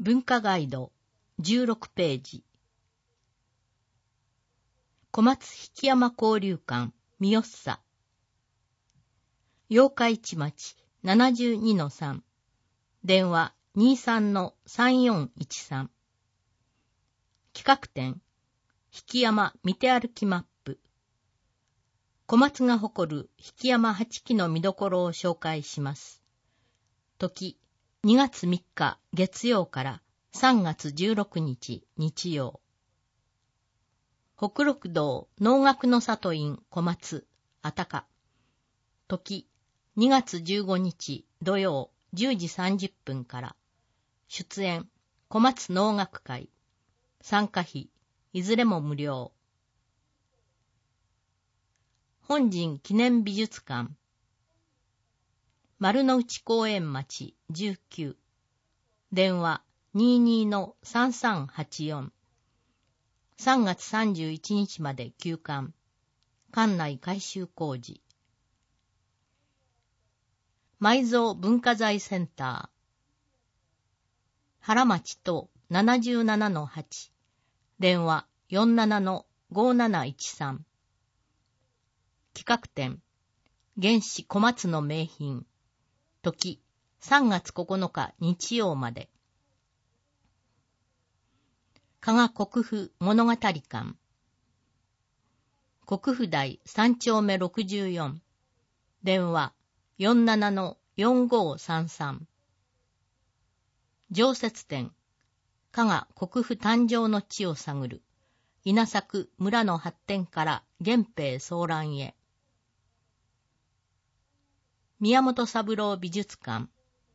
文化ガイド16ページ。小松曳山交流館三好。八日市町 72-3 電話 23-3413 企画展曳山見て歩きマップ。小松が誇る曳山8基の見どころを紹介します。時2月3日月曜から3月16日日曜。北陸道能楽の里院小松あたか。時2月15日土曜10時30分から。出演小松能楽会。参加費いずれも無料。本陣記念美術館丸の内公園町19電話 22-3384 3月31日まで休館。館内改修工事。埋蔵文化財センター原町等 77-8 電話 47-5713 企画展原始小松の名品。時3月9日日曜まで。加賀国府物語館国府台3丁目64電話 47-4533 常設展加賀国府誕生の地を探る稲作村の発展から源平騒乱へ。宮本三郎美術館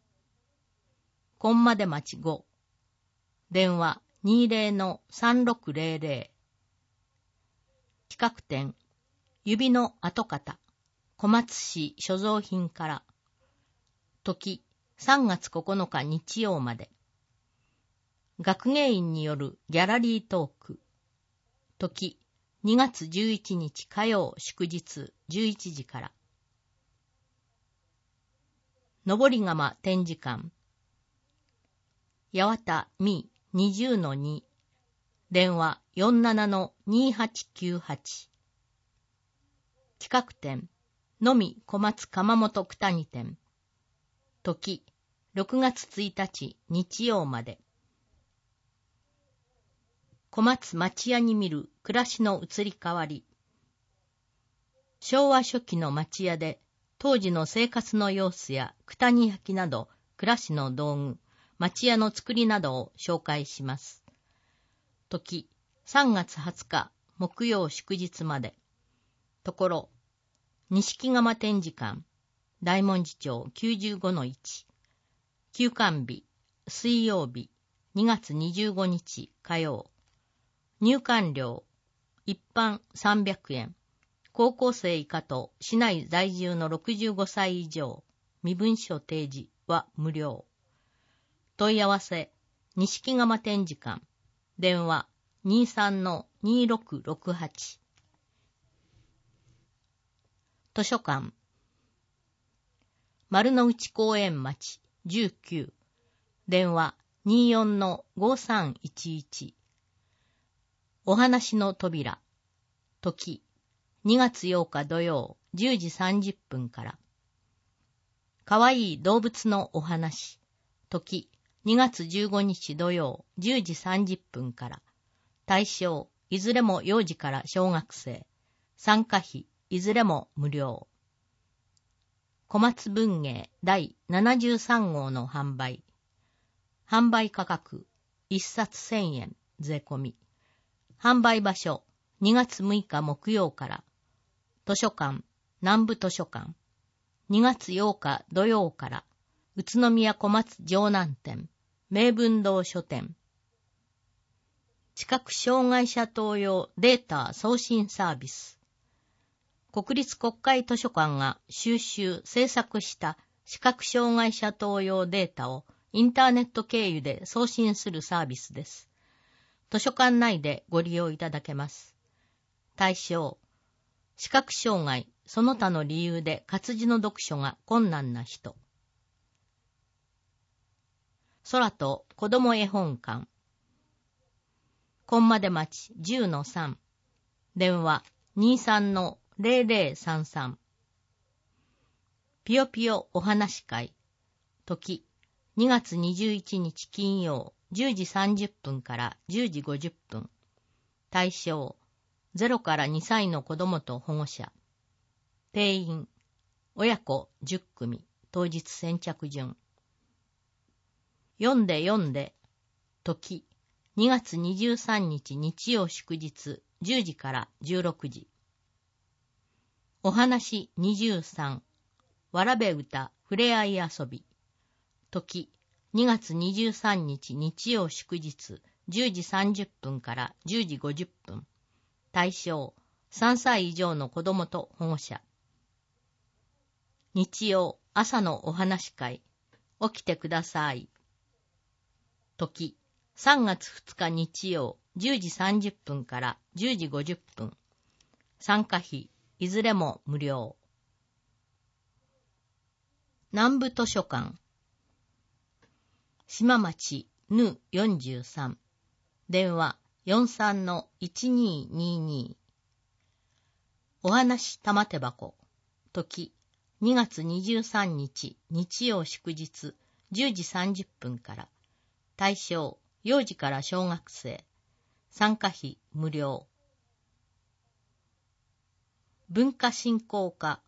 金間出町5電話 20-3600 企画展指の跡形小松市所蔵品から。時3月9日日曜まで。学芸員によるギャラリートーク。時2月11日火曜祝日11時から。登窯展示館八幡美 20-2 電話 47-2898 企画展のみ小松窯元九谷店。時6月1日日曜まで。小松町屋に見る暮らしの移り変わり。昭和初期の町屋で当時の生活の様子や九谷焼など暮らしの道具、町屋の作りなどを紹介します。時3月20日木曜祝日まで。ところ錦窯展示館大文字町 95-1 休館日水曜日2月25日火曜。入館料一般300円。高校生以下と市内在住の65歳以上身分証提示は無料。問い合わせ錦窯展示館電話 23-2668 図書館丸の内公園町19電話 24-5311 お話の扉時2月8日土曜10時30分から。かわいい動物のお話。時2月15日土曜10時30分から。対象いずれも幼児から小学生。参加費いずれも無料。小松文芸第73号の販売。販売価格1冊1000円税込み。販売場所2月6日木曜から。図書館南部図書館2月8日土曜から宇都宮小松城南店名文堂書店。視覚障害者等用データ送信サービス。国立国会図書館が収集制作した視覚障害者等用データをインターネット経由で送信するサービスです。図書館内でご利用いただけます。対象視覚障害、その他の理由で活字の読書が困難な人。 空と子供絵本館。コンマデ町 10-3。電話 23-0033。ぴよぴよお話会。時2月21日金曜10時30分から10時50分。対象0から2歳の子供と保護者。定員親子10組。当日先着順。読んで時2月23日日曜祝日10時から16時。お話23わらべ歌ふれあい遊び。時2月23日日曜祝日10時30分から10時50分。対象3歳以上の子供と保護者。日曜朝のお話会。起きてください。時3月2日日曜10時30分から10時50分。参加費いずれも無料。南部図書館。島町ぬ43。電話 43-1222。お話玉手箱。時2月23日日曜祝日10時30分から。対象幼児から小学生。参加費無料。文化振興課。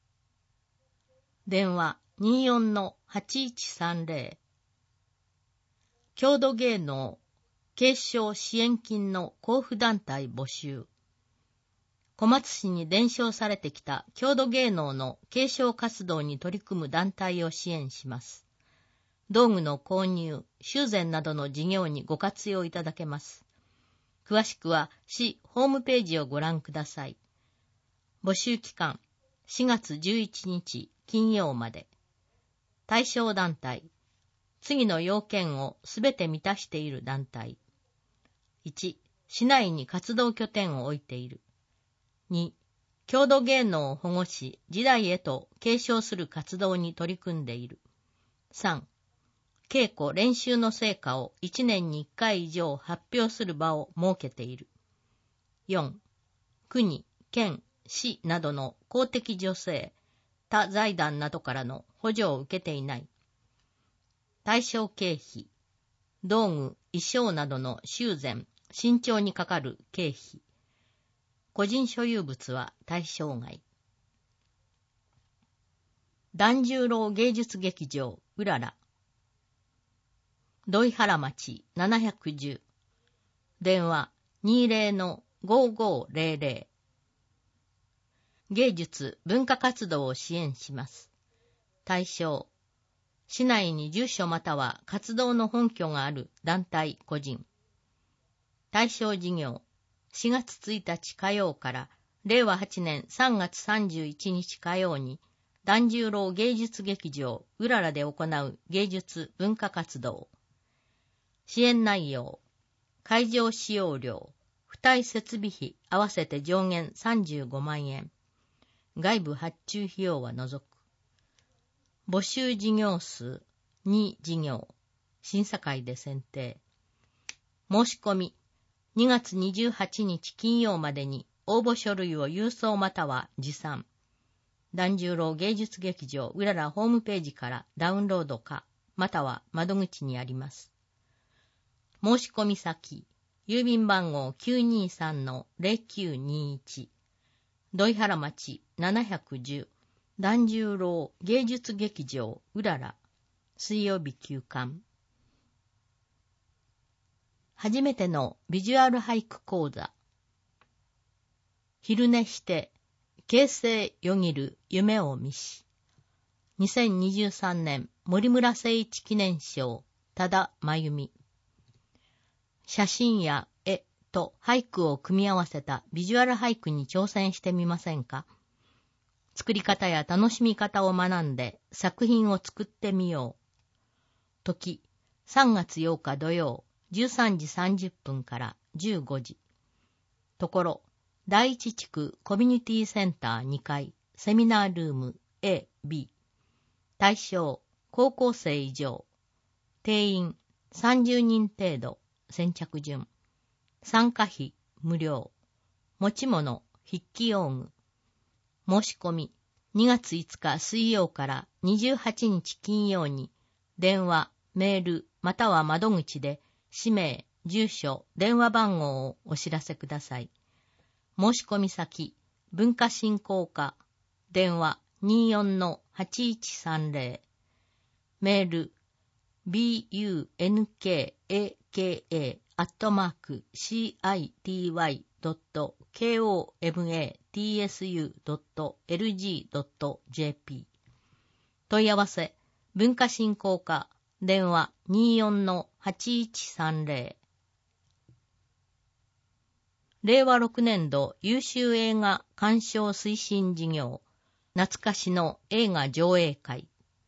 電話 24-8130。郷土芸能継承支援金の交付団体募集。小松市に伝承されてきた郷土芸能の継承活動に取り組む団体を支援します。道具の購入、修繕などの事業にご活用いただけます。詳しくは市ホームページをご覧ください。募集期間4月11日金曜まで。対象団体。次の要件をすべて満たしている団体。1、市内に活動拠点を置いている。2、郷土芸能を保護し、時代へと継承する活動に取り組んでいる。3、稽古練習の成果を1年に1回以上発表する場を設けている。4、国、県、市などの公的助成、他財団などからの補助を受けていない。対象経費、道具、衣装などの修繕、新調にかかる経費。個人所有物は対象外。團十郎芸術劇場うらら。土井原町710。電話 20-5500。芸術文化活動を支援します。対象市内に住所または活動の本拠がある団体個人。対象事業4月1日火曜から令和8年3月31日火曜に團十郎芸術劇場うららで行う芸術文化活動。支援内容会場使用料付帯設備費合わせて上限35万円。外部発注費用は除く。募集事業数2事業。審査会で選定。申し込み2月28日金曜までに応募書類を郵送または持参。團十郎芸術劇場うららホームページからダウンロードかまたは窓口にあります。申し込み先郵便番号 923-0921 土井原町710團十郎芸術劇場うらら。水曜日休館。初めてのビジュアル俳句講座。昼寝して形成よぎる夢を見し。2023年森村誠一記念賞多田真由美。写真や絵と俳句を組み合わせたビジュアル俳句に挑戦してみませんか？作り方や楽しみ方を学んで作品を作ってみよう。時3月8日土曜13時30分から15時。ところ第一地区コミュニティセンター2階セミナールーム A、B。対象高校生以上。 定員30人程度、先着順。参加費無料。持ち物、筆記用具。申し込み、2月5日水曜から28日金曜に、電話、メール、または窓口で、氏名、住所、電話番号をお知らせください。申し込み先、文化振興課、電話 24-8130、メール、bunkaka@city.komatsu.lg.jp 問い合わせ、文化振興課、電話 24-8130。令和6年度優秀映画鑑賞推進事業、懐かしの映画上映会。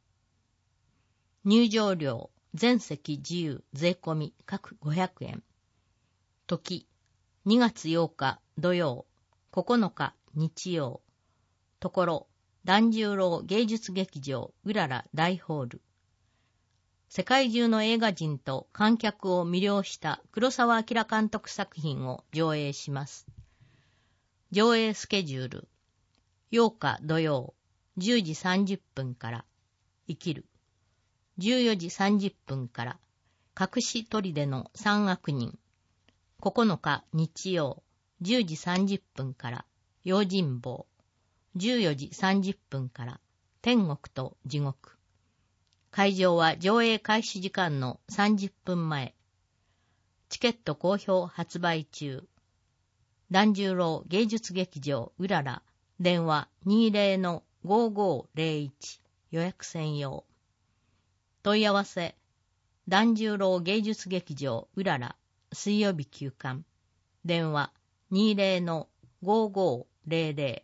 入場料、全席自由税込み各500円。時、2月8日土曜、9日日曜。ところ、團十郎芸術劇場うらら大ホール。世界中の映画人と観客を魅了した黒澤明監督作品を上映します。上映スケジュール。8日土曜、10時30分から、生きる。14時30分から、隠し砦の三悪人。9日日曜、10時30分から、用心棒。14時30分から、天国と地獄。会場は上映開始時間の30分前。チケット好評発売中。團十郎芸術劇場うらら、電話 20-5501 予約専用。問い合わせ、團十郎芸術劇場うらら、水曜日休館。電話 20-5500